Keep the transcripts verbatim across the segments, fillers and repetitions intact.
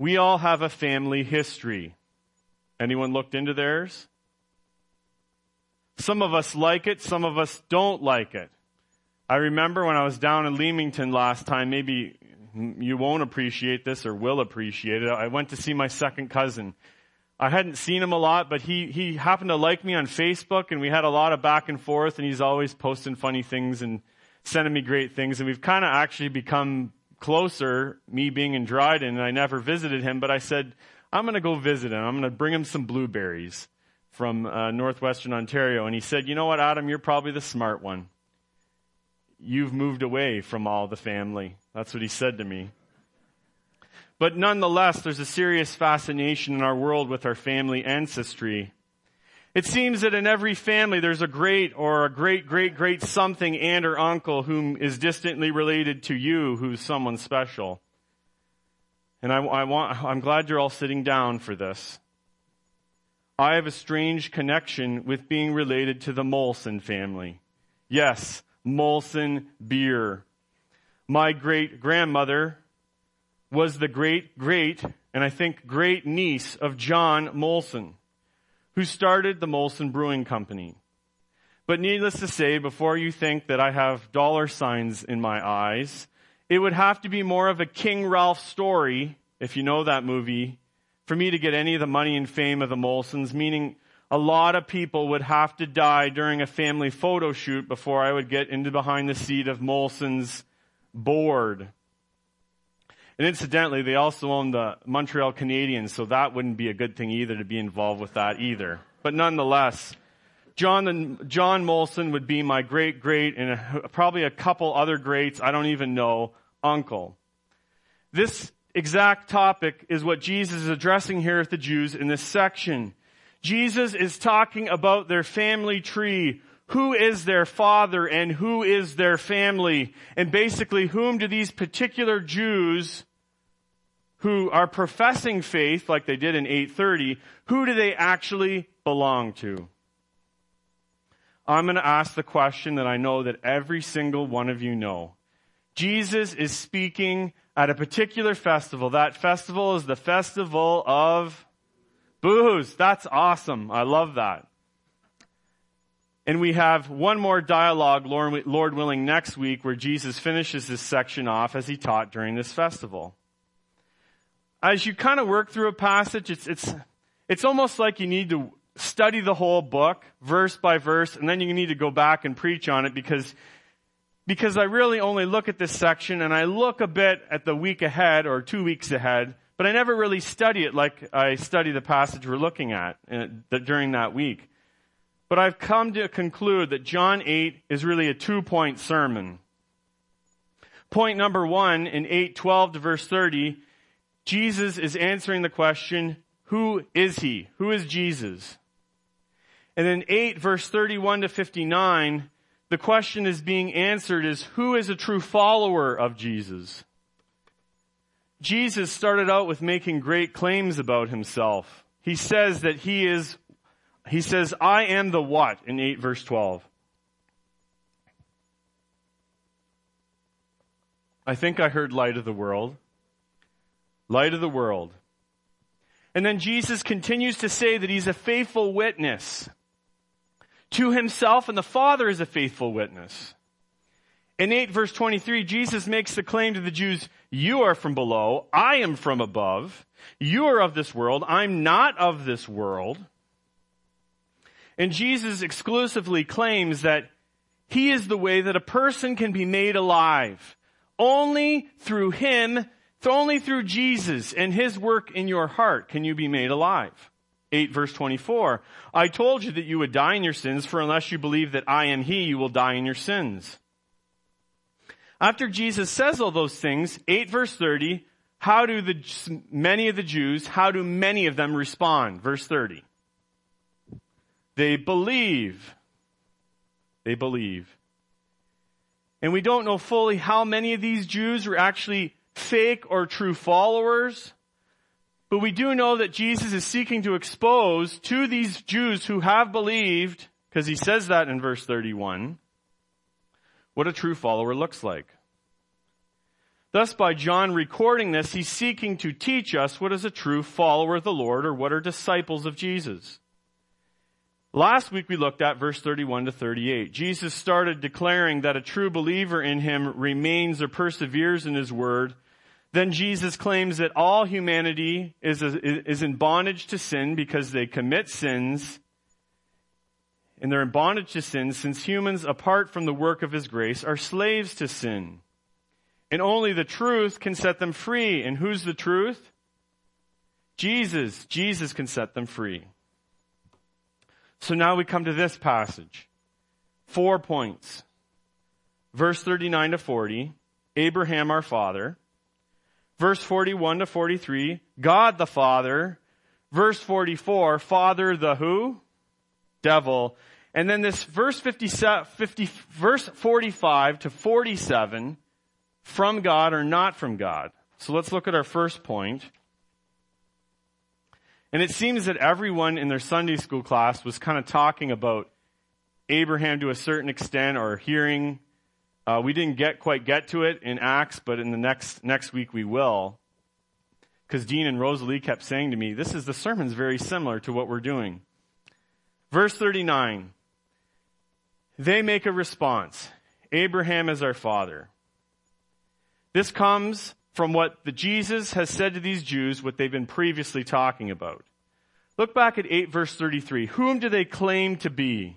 We all have a family history. Anyone looked into theirs? Some of us like it, some of us don't like it. I remember when I was down in Leamington last time, maybe you won't appreciate this or will appreciate it. I went to see my second cousin. I hadn't seen him a lot, but he, he happened to like me on Facebook, and we had a lot of back and forth, and he's always posting funny things and sending me great things, and we've kind of actually become closer, me being in Dryden, and I never visited him, but I said, I'm going to go visit him. I'm going to bring him some blueberries from uh, northwestern Ontario. And he said, you know what, Adam, you're probably the smart one. You've moved away from all the family. That's what he said to me. But nonetheless, there's a serious fascination in our world with our family ancestry. It seems that in every family there's a great or a great, great, great something aunt or uncle whom is distantly related to you, who's someone special. And I, I want, I'm glad you're all sitting down for this. I have a strange connection with being related to the Molson family. Yes, Molson beer. My great-grandmother was the great-great, and I think great niece of John Molson, who started the Molson Brewing Company. But needless to say, before you think that I have dollar signs in my eyes, it would have to be more of a King Ralph story, if you know that movie, for me to get any of the money and fame of the Molsons, meaning a lot of people would have to die during a family photo shoot before I would get into behind the seat of Molson's board. And incidentally, they also own the Montreal Canadiens, so that wouldn't be a good thing either to be involved with that either. But nonetheless, John and John Molson would be my great great and a, probably a couple other greats, I don't even know, uncle. This exact topic is what Jesus is addressing here with the Jews in this section. Jesus is talking about their family tree. Who is their father and who is their family? And basically, whom do these particular Jews who are professing faith, like they did in eight thirty, who do they actually belong to? I'm going to ask the question that I know that every single one of you know. Jesus is speaking at a particular festival. That festival is the festival of booze. That's awesome. I love that. And we have one more dialogue, Lord willing, next week where Jesus finishes this section off as he taught during this festival. As you kind of work through a passage, it's, it's, it's almost like you need to study the whole book, verse by verse, and then you need to go back and preach on it because, because I really only look at this section and I look a bit at the week ahead or two weeks ahead, but I never really study it like I study the passage we're looking at during that week. But I've come to conclude that John eight is really a two-point sermon. Point number one, in eight twelve to verse thirty, Jesus is answering the question, who is he? Who is Jesus? And in eight verse thirty-one to fifty-nine, the question is being answered is, who is a true follower of Jesus? Jesus started out with making great claims about himself. He says that he is He says, I am the what in eight verse twelve. I think I heard light of the world. Light of the world. And then Jesus continues to say that he's a faithful witness to himself, and the Father is a faithful witness. In eight verse twenty-three, Jesus makes the claim to the Jews, you are from below, I am from above. You are of this world, I'm not of this world. And Jesus exclusively claims that he is the way that a person can be made alive. Only through him, only through Jesus and his work in your heart can you be made alive. eight verse twenty-four, I told you that you would die in your sins, for unless you believe that I am he, you will die in your sins. After Jesus says all those things, eight verse thirty, how do the many of the Jews, how do many of them respond? Verse thirty. They believe. They believe. And we don't know fully how many of these Jews were actually fake or true followers. But we do know that Jesus is seeking to expose to these Jews who have believed, because he says that in verse thirty-one, what a true follower looks like. Thus, by John recording this, he's seeking to teach us what is a true follower of the Lord, or what are disciples of Jesus. Last week we looked at verse thirty-one to thirty-eight. Jesus started declaring that a true believer in him remains or perseveres in his word. Then Jesus claims that all humanity is, a, is in bondage to sin because they commit sins. And they're in bondage to sin since humans, apart from the work of his grace, are slaves to sin. And only the truth can set them free. And who's the truth? Jesus. Jesus can set them free. So now we come to this passage. Four points. Verse thirty-nine to forty, Abraham our father. Verse forty-one to forty-three, God the Father. Verse forty-four, Father the who? Devil. And then this verse fifty-seven, fifty, verse forty-five to forty-seven, from God or not from God. So let's look at our first point. And it seems that everyone in their Sunday school class was kind of talking about Abraham to a certain extent, or hearing. Uh, we didn't get quite get to it in Acts, but in the next next week we will. Because Dean and Rosalie kept saying to me, this is the sermon's very similar to what we're doing. Verse thirty-nine. They make a response. Abraham is our father. This comes from what the Jesus has said to these Jews, what they've been previously talking about. Look back at eight verse thirty-three. Whom do they claim to be?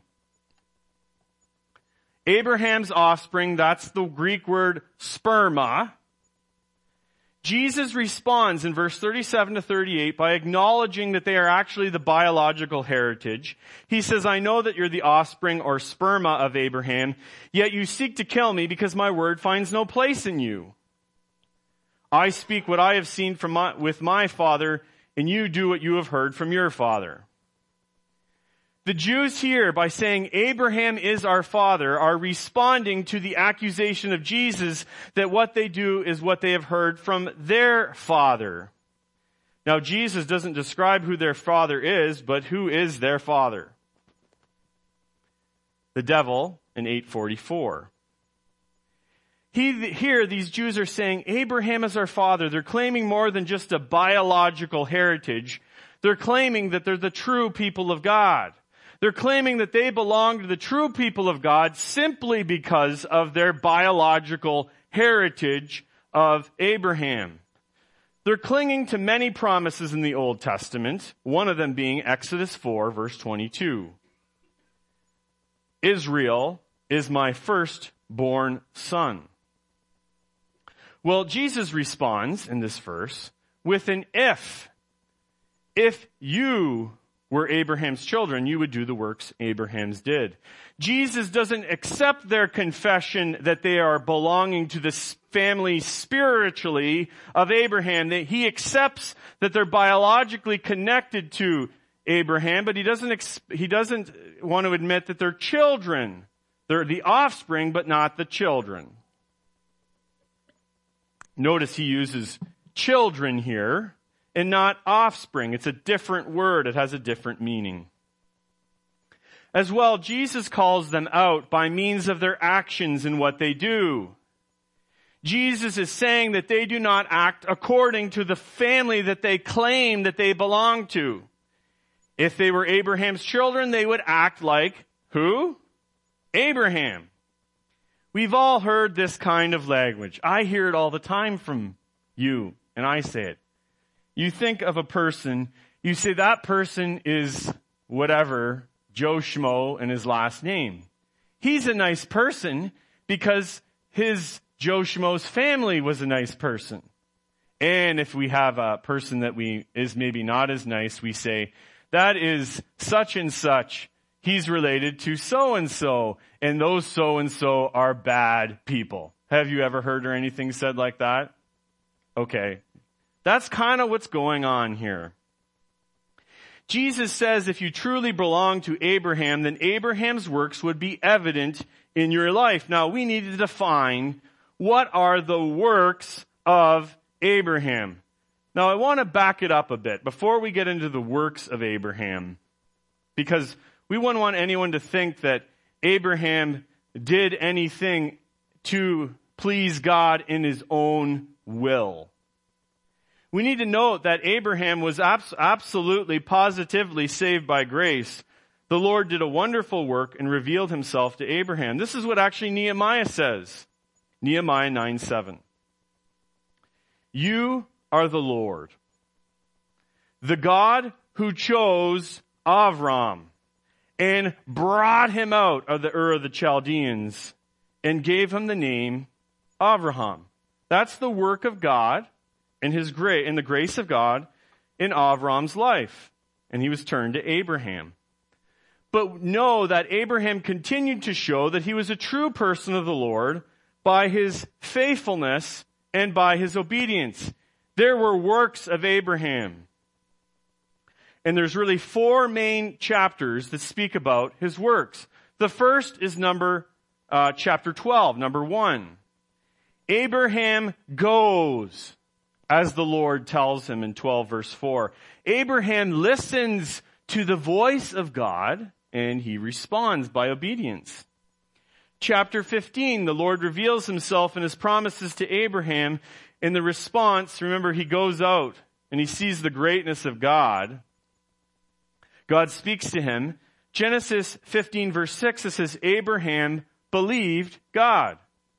Abraham's offspring, that's the Greek word sperma. Jesus responds in verse thirty-seven to thirty-eight by acknowledging that they are actually the biological heritage. He says, I know that you're the offspring or sperma of Abraham, yet you seek to kill me because my word finds no place in you. I speak what I have seen from my, with my father, and you do what you have heard from your father. The Jews here, by saying Abraham is our father, are responding to the accusation of Jesus that what they do is what they have heard from their father. Now, Jesus doesn't describe who their father is, but who is their father? The devil in eight forty-four. He, here, these Jews are saying Abraham is our father. They're claiming more than just a biological heritage. They're claiming that they're the true people of God. They're claiming that they belong to the true people of God simply because of their biological heritage of Abraham. They're clinging to many promises in the Old Testament, one of them being Exodus four, verse twenty-two. Israel is my firstborn son. Well, Jesus responds in this verse with an if. If you were Abraham's children, you would do the works Abraham's did. Jesus doesn't accept their confession that they are belonging to the family spiritually of Abraham. That he accepts that they're biologically connected to Abraham, but he doesn't, he doesn't want to admit that they're children. They're the offspring, but not the children. Notice he uses children here and not offspring. It's a different word. It has a different meaning. As well, Jesus calls them out by means of their actions and what they do. Jesus is saying that they do not act according to the family that they claim that they belong to. If they were Abraham's children, they would act like who? Abraham. We've all heard this kind of language. I hear it all the time from you, and I say it. You think of a person, you say that person is whatever, Joe Schmo and his last name. He's a nice person because his Joe Schmo's family was a nice person. And if we have a person that we is maybe not as nice, we say, that is such and such. He's related to so-and-so, and those so-and-so are bad people. Have you ever heard or anything said like that? Okay. That's kind of what's going on here. Jesus says if you truly belong to Abraham, then Abraham's works would be evident in your life. Now, we need to define what are the works of Abraham. Now, I want to back it up a bit before we get into the works of Abraham, because we wouldn't want anyone to think that Abraham did anything to please God in his own will. We need to note that Abraham was abs- absolutely, positively saved by grace. The Lord did a wonderful work and revealed himself to Abraham. This is what actually Nehemiah says. Nehemiah nine seven. You are the Lord, the God who chose Avram and brought him out of the Ur of the Chaldeans and gave him the name Avraham. That's the work of God and his grace, and the grace of God in Avram's life. And he was turned to Abraham. But know that Abraham continued to show that he was a true person of the Lord by his faithfulness and by his obedience. There were works of Abraham. And there's really four main chapters that speak about his works. The first is number, uh, chapter twelve, number one. Abraham goes, as the Lord tells him in twelve verse four. Abraham listens to the voice of God and he responds by obedience. Chapter fifteen, the Lord reveals himself and his promises to Abraham. In the response, remember, he goes out and he sees the greatness of God. God speaks to him. Genesis fifteen verse six, it says, Abraham believed God.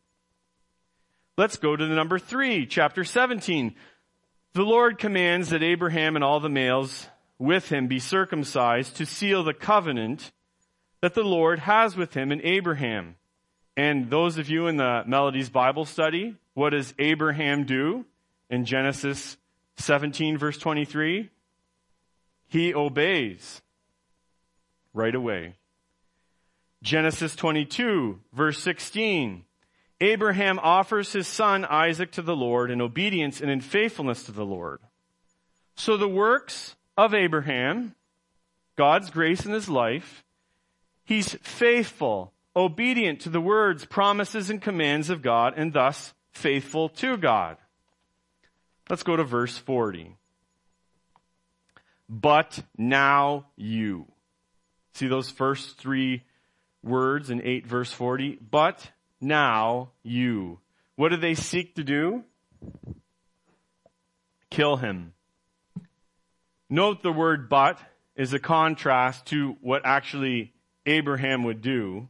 Let's go to the number three, chapter seventeen. The Lord commands that Abraham and all the males with him be circumcised to seal the covenant that the Lord has with him and Abraham. And those of you in the Melodies Bible study, what does Abraham do in Genesis seventeen verse twenty-three? He obeys right away. Genesis twenty-two verse sixteen. Abraham offers his son Isaac to the Lord in obedience and in faithfulness to the Lord. So the works of Abraham, God's grace in his life, he's faithful, obedient to the words, promises, and commands of God, and thus faithful to God. Let's go to verse forty. But now you. See those first three words in eight verse forty? But now you. What do they seek to do? Kill him. Note the word but is a contrast to what actually Abraham would do.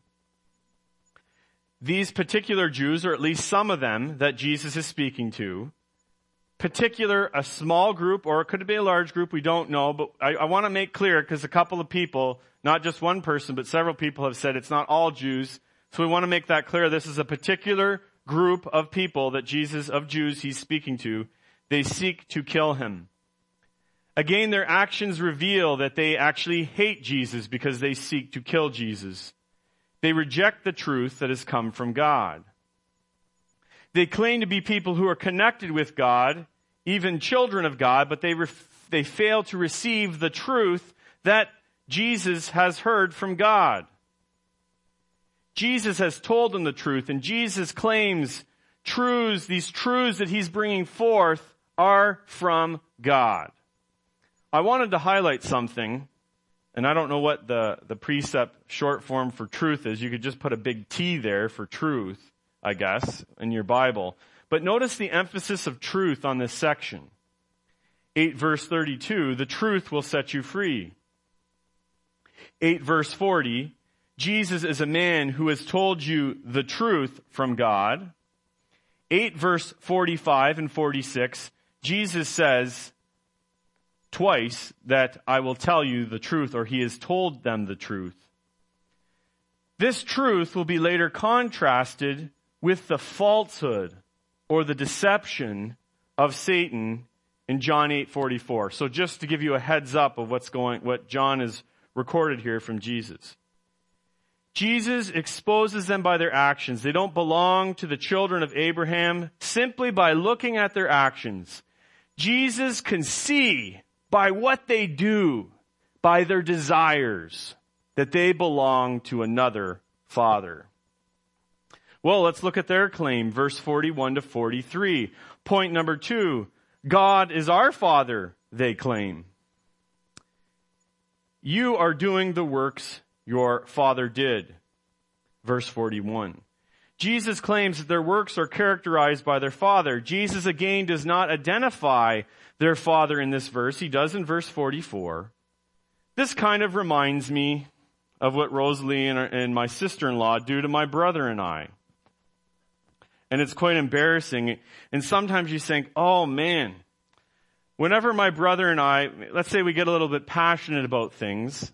These particular Jews, or at least some of them that Jesus is speaking to, particular, a small group, or it could be a large group, we don't know, but I, I want to make clear because a couple of people, not just one person, but several people have said it's not all Jews. So we want to make that clear. This is a particular group of people that Jesus, of Jews he's speaking to. They seek to kill him. Again, their actions reveal that they actually hate Jesus because they seek to kill Jesus. They reject the truth that has come from God. They claim to be people who are connected with God, even children of God, but they ref- they fail to receive the truth that Jesus has heard from God. Jesus has told them the truth, and Jesus claims truths, these truths that he's bringing forth are from God. I wanted to highlight something, and I don't know what the, the precept short form for truth is. You could just put a big T there for truth, I guess, in your Bible. But notice the emphasis of truth on this section. eight verse thirty-two, the truth will set you free. eight verse forty, Jesus is a man who has told you the truth from God. eight verse forty-five and forty-six, Jesus says twice that I will tell you the truth, or he has told them the truth. This truth will be later contrasted with the falsehood or the deception of Satan in John eight forty-four. So just to give you a heads up of what's going, what John has recorded here from Jesus. Jesus exposes them by their actions. They don't belong to the children of Abraham simply by looking at their actions. Jesus can see by what they do, by their desires, that they belong to another father. Well, let's look at their claim, verse forty-one to forty-three. Point number two, God is our Father, they claim. You are doing the works your father did. Verse forty-one. Jesus claims that their works are characterized by their Father. Jesus again does not identify their Father in this verse. He does in verse forty-four. This kind of reminds me of what Rosalie and, and my sister-in-law do to my brother and I. And it's quite embarrassing. And sometimes you think, oh man, whenever my brother and I, let's say we get a little bit passionate about things,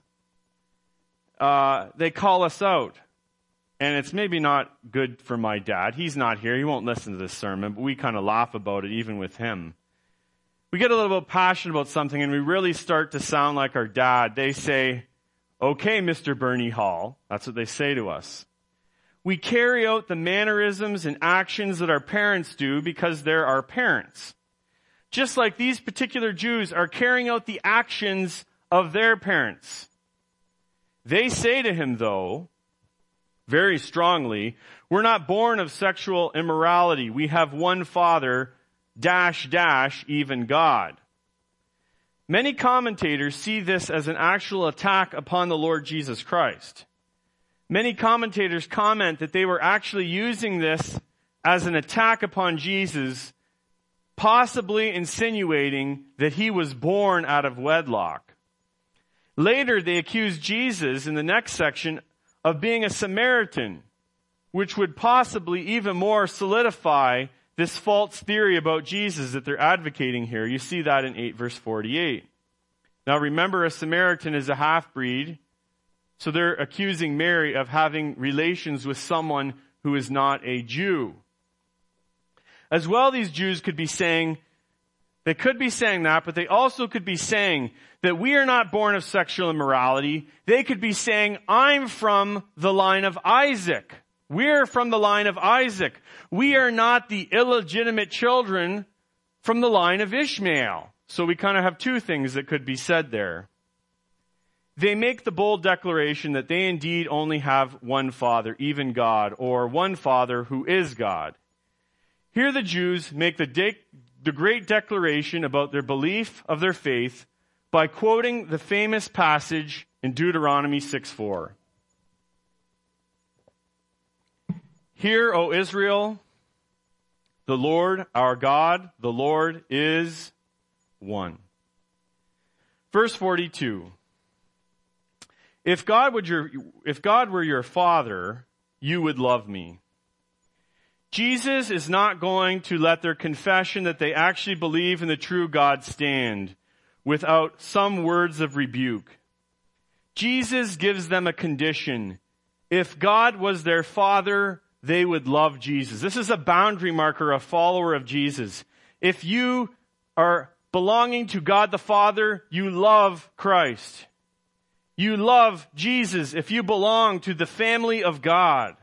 uh, they call us out. And it's maybe not good for my dad. He's not here. He won't listen to this sermon, but we kind of laugh about it even with him. We get a little bit passionate about something and we really start to sound like our dad. They say, okay, Mister Bernie Hall. That's what they say to us. We carry out the mannerisms and actions that our parents do because they're our parents. Just like these particular Jews are carrying out the actions of their parents. They say to him, though, very strongly, we're not born of sexual immorality. We have one Father, dash, dash, even God. Many commentators see this as an actual attack upon the Lord Jesus Christ. Many commentators comment that they were actually using this as an attack upon Jesus, possibly insinuating that he was born out of wedlock. Later, they accuse Jesus in the next section of being a Samaritan, which would possibly even more solidify this false theory about Jesus that they're advocating here. You see that in eight verse forty-eight. Now remember, a Samaritan is a half-breed, so they're accusing Mary of having relations with someone who is not a Jew. As well, these Jews could be saying, they could be saying that, but they also could be saying that we are not born of sexual immorality. They could be saying, I'm from the line of Isaac. We're from the line of Isaac. We are not the illegitimate children from the line of Ishmael. So we kind of have two things that could be said there. They make the bold declaration that they indeed only have one Father, even God, or one Father who is God. Here the Jews make the, de- the great declaration about their belief of their faith by quoting the famous passage in Deuteronomy six four. Hear, O Israel, the Lord our God, the Lord is one. Verse forty-two. If God would your, if God were your father, you would love me. Jesus is not going to let their confession that they actually believe in the true God stand without some words of rebuke. Jesus gives them a condition. If God was their father, they would love Jesus. This is a boundary marker, a follower of Jesus. If you are belonging to God the Father, you love Christ. You love Jesus if you belong to the family of God.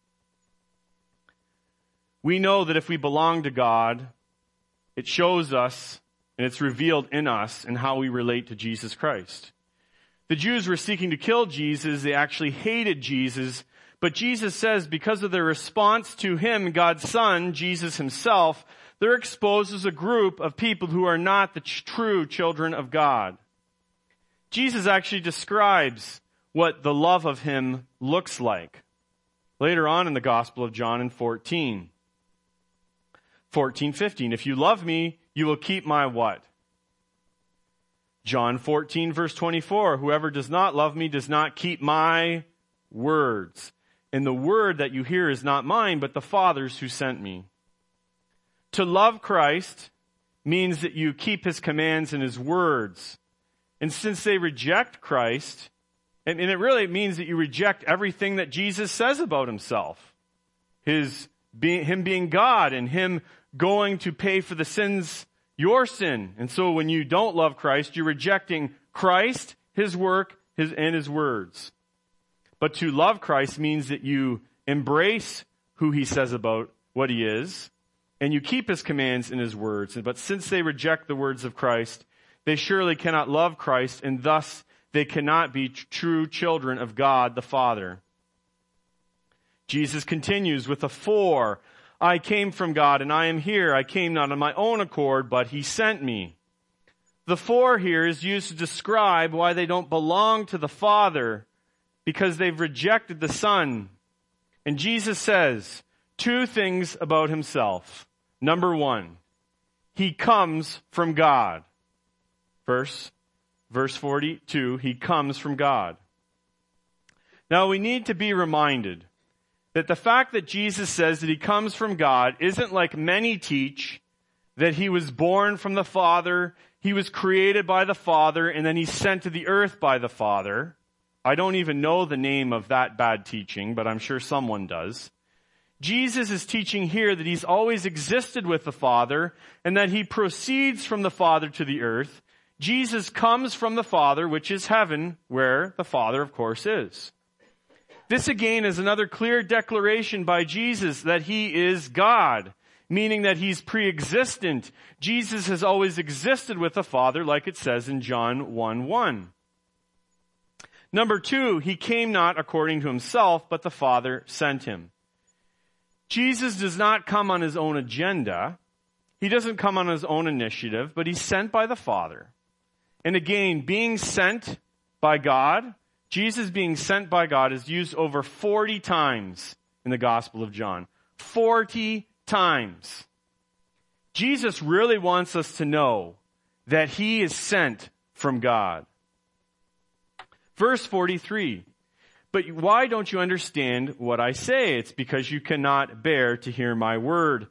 We know that if we belong to God, it shows us and it's revealed in us in how we relate to Jesus Christ. The Jews were seeking to kill Jesus. They actually hated Jesus. But Jesus says because of their response to him, God's Son, Jesus himself, they're exposed as a group of people who are not the true children of God. Jesus actually describes what the love of him looks like later on in the Gospel of John in fourteen. fourteen fifteen. If you love me, you will keep my what? John fourteen verse twenty-four. Whoever does not love me does not keep my words. And the word that you hear is not mine, but the Father's who sent me. To love Christ means that you keep his commands and his words. And since they reject Christ, and, and it really means that you reject everything that Jesus says about himself. His being, him being God and him going to pay for the sins, your sin. And so when you don't love Christ, you're rejecting Christ, his work, his, and his words. But to love Christ means that you embrace who he says about what he is, and you keep his commands and his words. But since they reject the words of Christ, they surely cannot love Christ, and thus they cannot be true children of God the Father. Jesus continues with a four. I came from God, and I am here. I came not on my own accord, but he sent me. The four here is used to describe why they don't belong to the Father, because they've rejected the Son. And Jesus says, two things about himself. Number one, he comes from God. Verse, verse forty-two, he comes from God. Now we need to be reminded that the fact that Jesus says that he comes from God isn't like many teach that he was born from the Father, he was created by the Father, and then he's sent to the earth by the Father. I don't even know the name of that bad teaching, but I'm sure someone does. Jesus is teaching here that he's always existed with the Father and that he proceeds from the Father to the earth. Jesus comes from the Father, which is heaven, where the Father, of course, is. This again is another clear declaration by Jesus that he is God, meaning that he's pre-existent. Jesus has always existed with the Father, like it says in John one one. Number two, he came not according to himself, but the Father sent him. Jesus does not come on his own agenda. He doesn't come on his own initiative, but he's sent by the Father. And again, being sent by God, Jesus being sent by God is used over forty times in the Gospel of John. forty times. Jesus really wants us to know that he is sent from God. Verse forty-three. But why don't you understand what I say? It's because you cannot bear to hear my word.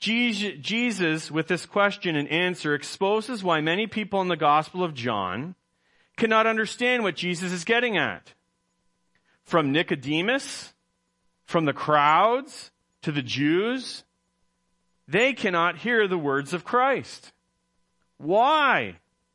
Jesus, with this question and answer, exposes why many people in the Gospel of John cannot understand what Jesus is getting at. From Nicodemus, from the crowds, to the Jews, they cannot hear the words of Christ. Why?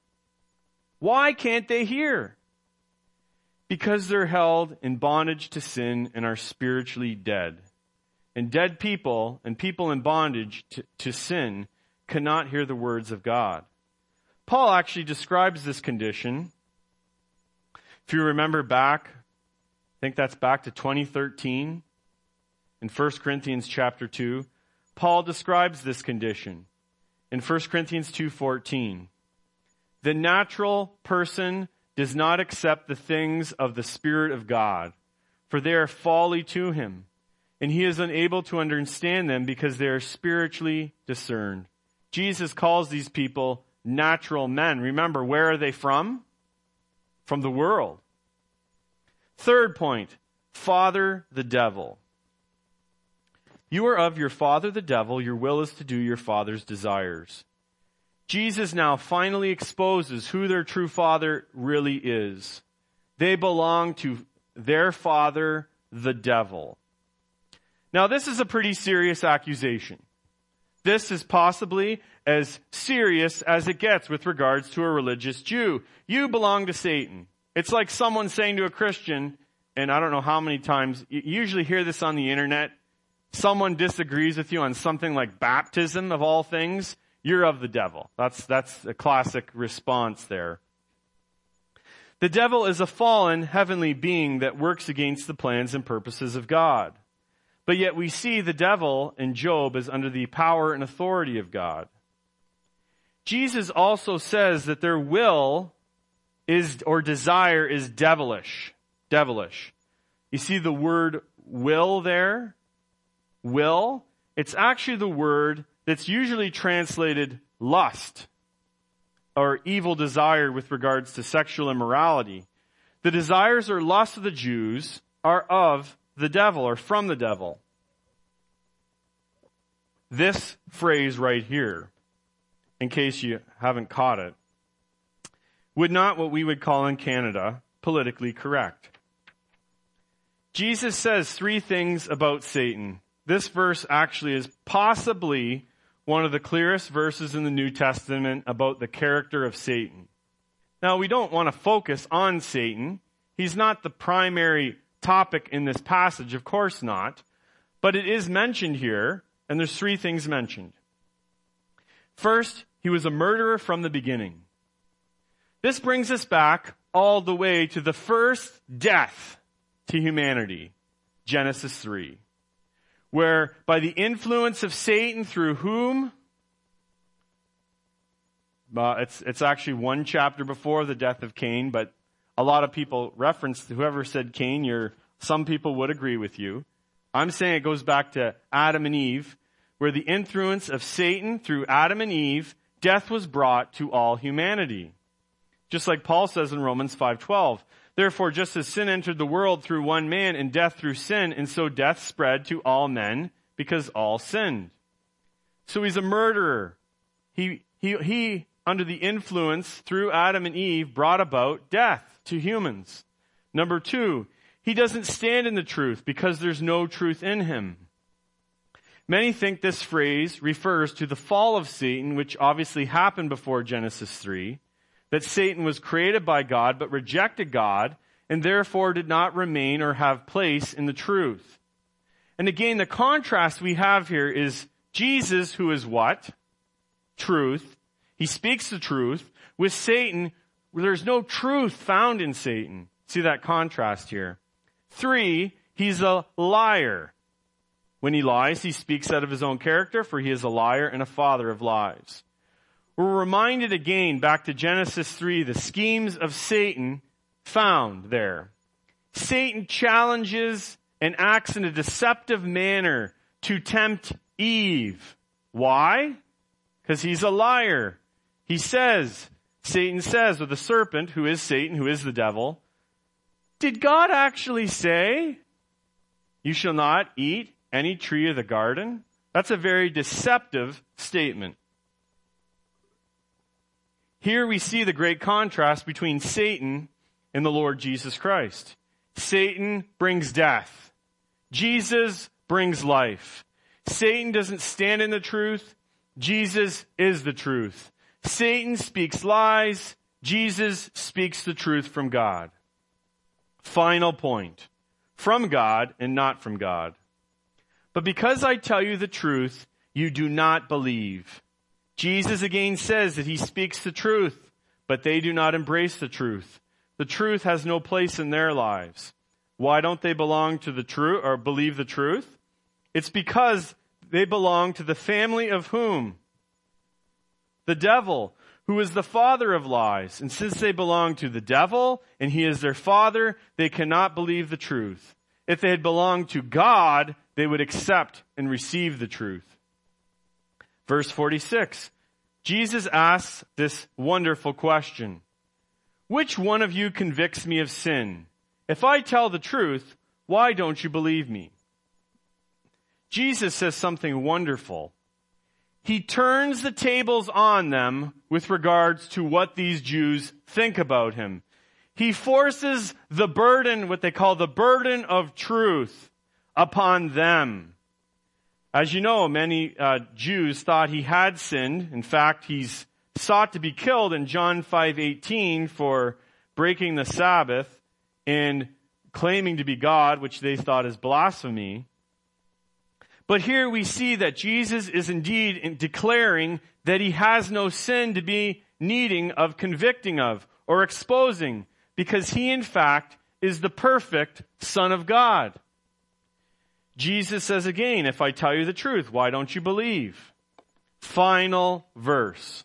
Why can't they hear? Because they're held in bondage to sin and are spiritually dead. And dead people and people in bondage to, to sin cannot hear the words of God. Paul actually describes this condition. If you remember back, I think that's back to twenty thirteen, in First Corinthians chapter two, Paul describes this condition in First Corinthians two fourteen. The natural person does not accept the things of the Spirit of God, for they are folly to him, and he is unable to understand them because they are spiritually discerned. Jesus calls these people natural men. Remember, where are they from? From the world. Third point, father the devil. You are of your father the devil, your will is to do your father's desires. Jesus now finally exposes who their true father really is. They belong to their father, the devil. Now, this is a pretty serious accusation. This is possibly as serious as it gets with regards to a religious Jew. You belong to Satan. It's like someone saying to a Christian, and I don't know how many times, you usually hear this on the internet, someone disagrees with you on something like baptism of all things, you're of the devil. That's, that's a classic response there. The devil is a fallen heavenly being that works against the plans and purposes of God. But yet we see the devil in Job as under the power and authority of God. Jesus also says that their will is, or desire is devilish. Devilish. You see the word will there? Will. It's actually the word that's usually translated lust or evil desire with regards to sexual immorality. The desires or lusts of the Jews are of the devil or from the devil. This phrase right here, in case you haven't caught it, would not what we would call in Canada politically correct. Jesus says three things about Satan. This verse actually is possibly one of the clearest verses in the New Testament about the character of Satan. Now, we don't want to focus on Satan. He's not the primary topic in this passage, of course not. But it is mentioned here, and there's three things mentioned. First, he was a murderer from the beginning. This brings us back all the way to the first death to humanity, Genesis three. Where by the influence of Satan through whom? Uh, it's, it's actually one chapter before the death of Cain, but a lot of people reference whoever said Cain, you're, some people would agree with you. I'm saying it goes back to Adam and Eve, where the influence of Satan through Adam and Eve, death was brought to all humanity. Just like Paul says in Romans five twelve, therefore, just as sin entered the world through one man and death through sin, and so death spread to all men because all sinned. So he's a murderer. He, he, he, under the influence through Adam and Eve, brought about death to humans. Number two, he doesn't stand in the truth because there's no truth in him. Many think this phrase refers to the fall of Satan, which obviously happened before Genesis three, that Satan was created by God but rejected God and therefore did not remain or have place in the truth. And again, the contrast we have here is Jesus, who is what? Truth. He speaks the truth. With Satan, there's no truth found in Satan. See that contrast here. Three, he's a liar. When he lies, he speaks out of his own character, for he is a liar and a father of lies. We're reminded again back to Genesis three, the schemes of Satan found there. Satan challenges and acts in a deceptive manner to tempt Eve. Why? Because he's a liar. He says, Satan says, or the serpent, who is Satan, who is the devil, did God actually say, you shall not eat any tree of the garden? That's a very deceptive statement. Here we see the great contrast between Satan and the Lord Jesus Christ. Satan brings death. Jesus brings life. Satan doesn't stand in the truth. Jesus is the truth. Satan speaks lies. Jesus speaks the truth from God. Final point. From God and not from God. But because I tell you the truth, you do not believe. Jesus again says that he speaks the truth, but they do not embrace the truth. The truth has no place in their lives. Why don't they belong to the truth or believe the truth? It's because they belong to the family of whom? The devil, who is the father of lies. And since they belong to the devil and he is their father, they cannot believe the truth. If they had belonged to God, they would accept and receive the truth. Verse forty-six, Jesus asks this wonderful question. Which one of you convicts me of sin? If I tell the truth, why don't you believe me? Jesus says something wonderful. He turns the tables on them with regards to what these Jews think about him. He forces the burden, what they call the burden of truth, upon them. As you know, many uh, Jews thought he had sinned. In fact, he's sought to be killed in John five eighteen for breaking the Sabbath and claiming to be God, which they thought is blasphemy. But here we see that Jesus is indeed declaring that he has no sin to be needing of convicting of or exposing, because he in fact is the perfect Son of God. Jesus says again, if I tell you the truth, why don't you believe? Final verse.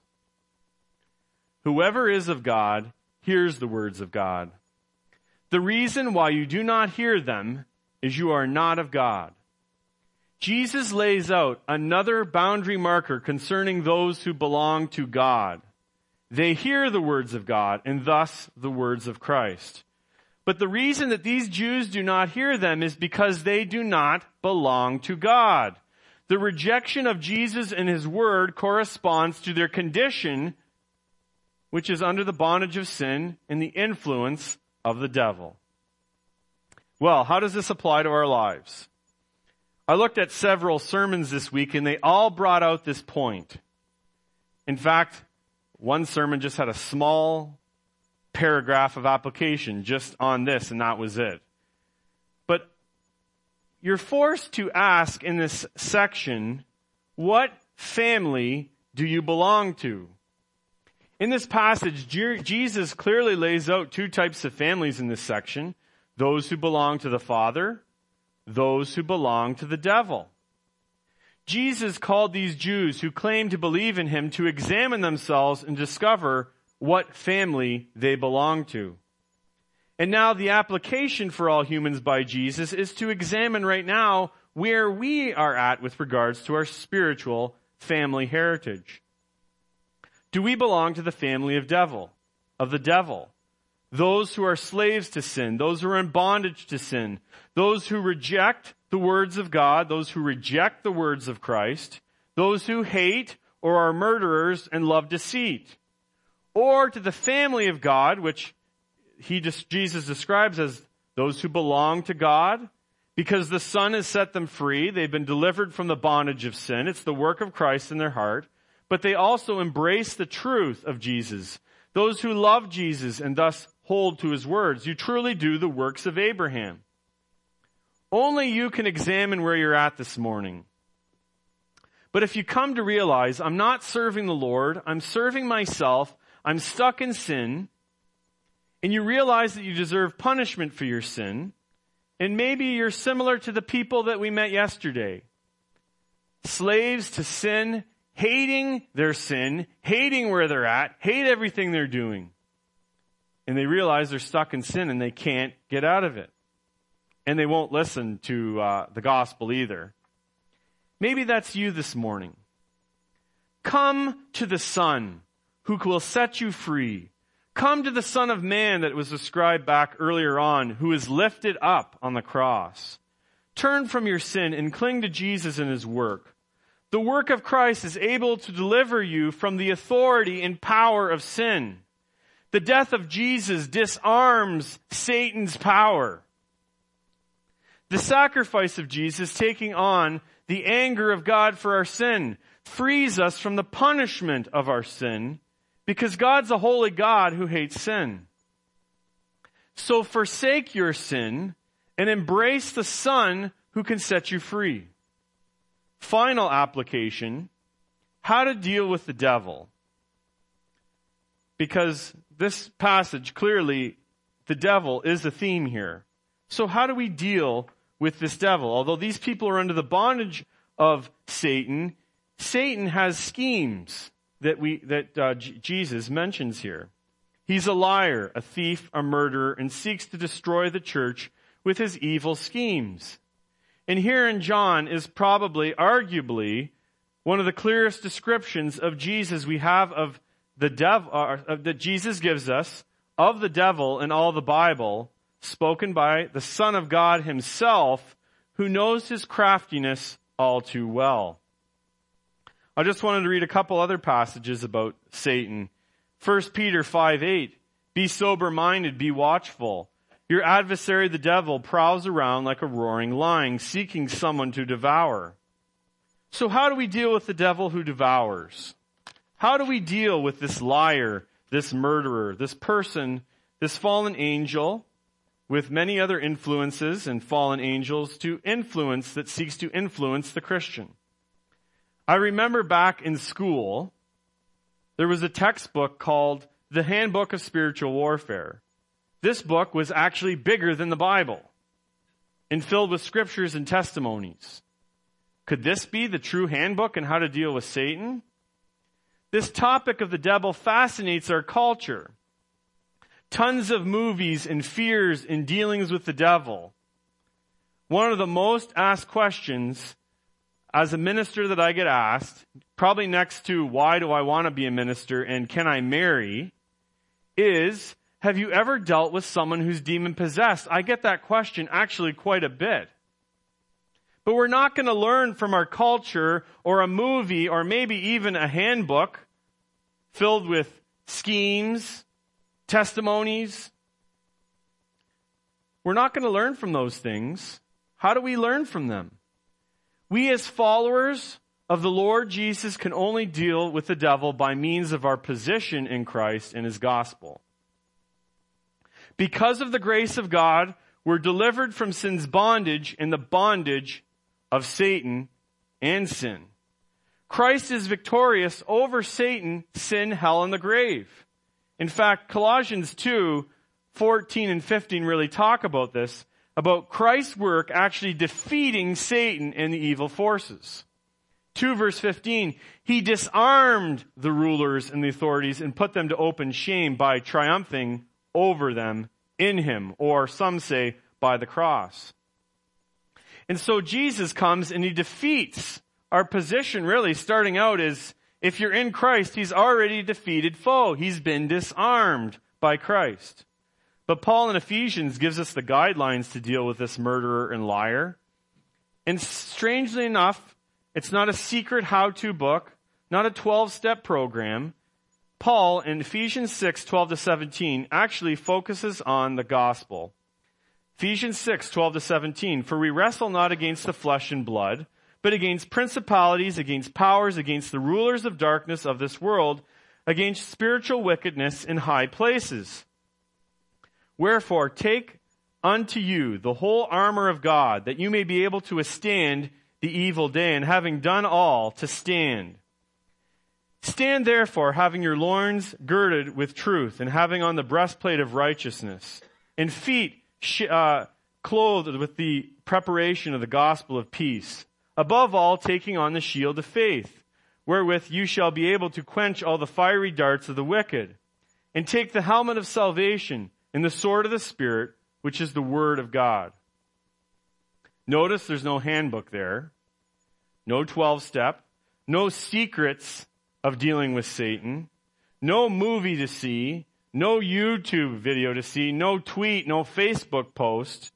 Whoever is of God hears the words of God. The reason why you do not hear them is you are not of God. Jesus lays out another boundary marker concerning those who belong to God. They hear the words of God and thus the words of Christ. But the reason that these Jews do not hear them is because they do not belong to God. The rejection of Jesus and his word corresponds to their condition, which is under the bondage of sin and the influence of the devil. Well, how does this apply to our lives? I looked at several sermons this week and they all brought out this point. In fact, one sermon just had a small paragraph of application just on this, and that was it. But you're forced to ask in this section, what family do you belong to? In this passage, Jesus clearly lays out two types of families in this section. Those who belong to the Father, those who belong to the devil. Jesus called these Jews who claimed to believe in him to examine themselves and discover what family they belong to. And now the application for all humans by Jesus is to examine right now where we are at with regards to our spiritual family heritage. Do we belong to the family of devil, of the devil? Those who are slaves to sin, those who are in bondage to sin, those who reject the words of God, those who reject the words of Christ, those who hate or are murderers and love deceit, or to the family of God, which he Jesus describes as those who belong to God, because the Son has set them free. They've been delivered from the bondage of sin. It's the work of Christ in their heart. But they also embrace the truth of Jesus. Those who love Jesus and thus hold to his words. You truly do the works of Abraham. Only you can examine where you're at this morning. But if you come to realize, I'm not serving the Lord, I'm serving myself, I'm stuck in sin, and you realize that you deserve punishment for your sin, and maybe you're similar to the people that we met yesterday. Slaves to sin, hating their sin, hating where they're at, hate everything they're doing. And they realize they're stuck in sin and they can't get out of it. And they won't listen to uh, the gospel either. Maybe that's you this morning. Come to the Son who will set you free. Come to the Son of Man that was described back earlier on, who is lifted up on the cross. Turn from your sin and cling to Jesus and his work. The work of Christ is able to deliver you from the authority and power of sin. The death of Jesus disarms Satan's power. The sacrifice of Jesus, taking on the anger of God for our sin, frees us from the punishment of our sin, because God's a holy God who hates sin. So forsake your sin and embrace the Son who can set you free. Final application, how to deal with the devil. Because this passage, clearly, the devil is the theme here. So how do we deal with this devil? Although these people are under the bondage of Satan, Satan has schemes that we that uh, J- Jesus mentions here. He's a liar, a thief, a murderer, and seeks to destroy the church with his evil schemes. And here in John is probably, arguably, one of the clearest descriptions of Jesus we have of the devil, uh, that Jesus gives us of the devil in all the Bible, spoken by the Son of God himself, who knows his craftiness all too well. I just wanted to read a couple other passages about Satan. First Peter five eight, be sober-minded, be watchful. Your adversary, the devil, prowls around like a roaring lion, seeking someone to devour. So how do we deal with the devil who devours? How do we deal with this liar, this murderer, this person, this fallen angel, with many other influences and fallen angels to influence that seeks to influence the Christian? I remember back in school, there was a textbook called The Handbook of Spiritual Warfare. This book was actually bigger than the Bible and filled with scriptures and testimonies. Could this be the true handbook on how to deal with Satan? This topic of the devil fascinates our culture. Tons of movies and fears and dealings with the devil. One of the most asked questions as a minister that I get asked, probably next to why do I want to be a minister and can I marry, is, have you ever dealt with someone who's demon possessed? I get that question actually quite a bit. But we're not going to learn from our culture or a movie or maybe even a handbook filled with schemes, testimonies. We're not going to learn from those things. How do we learn from them? We as followers of the Lord Jesus can only deal with the devil by means of our position in Christ and his gospel. Because of the grace of God, we're delivered from sin's bondage and the bondage of Satan and sin. Christ is victorious over Satan, sin, hell, and the grave. In fact, Colossians two, fourteen and fifteen really talk about this, about Christ's work actually defeating Satan and the evil forces. two verse fifteen, he disarmed the rulers and the authorities and put them to open shame by triumphing over them in him, or some say by the cross. And so Jesus comes and he defeats our position, really, starting out as if you're in Christ, he's already defeated foe. He's been disarmed by Christ. But Paul in Ephesians gives us the guidelines to deal with this murderer and liar. And strangely enough, it's not a secret how-to book, not a twelve-step program. Paul in Ephesians six, twelve to seventeen actually focuses on the gospel. Ephesians six, twelve to seventeen, for we wrestle not against the flesh and blood, but against principalities, against powers, against the rulers of darkness of this world, against spiritual wickedness in high places. Wherefore, take unto you the whole armor of God, that you may be able to withstand the evil day, and having done all, to stand. Stand therefore, having your loins girded with truth, and having on the breastplate of righteousness, and feet uh, clothed with the preparation of the gospel of peace. Above all, taking on the shield of faith, wherewith you shall be able to quench all the fiery darts of the wicked. And take the helmet of salvation and the sword of the Spirit, which is the word of God. Notice there's no handbook there, no twelve-step, no secrets of dealing with Satan, no movie to see, no YouTube video to see, no tweet, no Facebook post,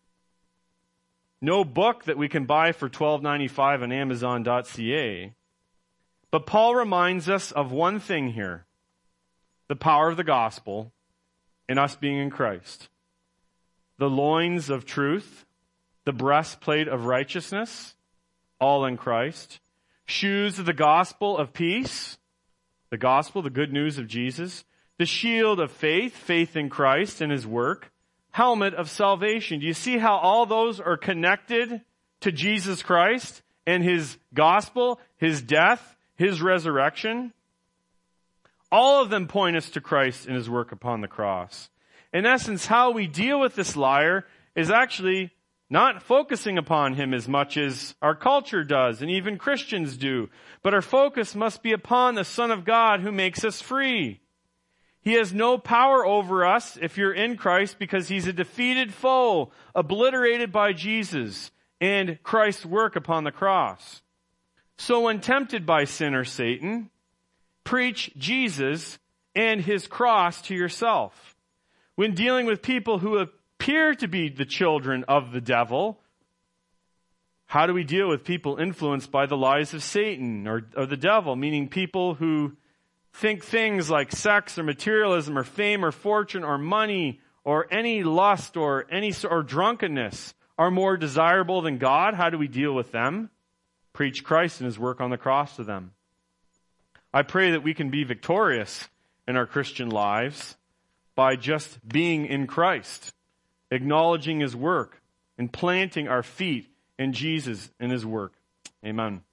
no book that we can buy for twelve ninety-five on amazon dot c a. But Paul reminds us of one thing here, the power of the gospel and us being in Christ. The loins of truth, the breastplate of righteousness, all in Christ. Shoes of the gospel of peace, the gospel, the good news of Jesus. The shield of faith, faith in Christ and his work. Helmet of salvation. Do you see how all those are connected to Jesus Christ and his gospel, his death, his resurrection? All of them point us to Christ and his work upon the cross. In essence, how we deal with this liar is actually not focusing upon him as much as our culture does and even Christians do. But our focus must be upon the Son of God who makes us free. He has no power over us if you're in Christ because he's a defeated foe, obliterated by Jesus and Christ's work upon the cross. So when tempted by sin or Satan, preach Jesus and his cross to yourself. When dealing with people who appear to be the children of the devil, how do we deal with people influenced by the lies of Satan or, or the devil, meaning people who think things like sex or materialism or fame or fortune or money or any lust or any or drunkenness are more desirable than God? How do we deal with them? Preach Christ and his work on the cross to them. I pray that we can be victorious in our Christian lives by just being in Christ, acknowledging his work, and planting our feet in Jesus and his work. Amen.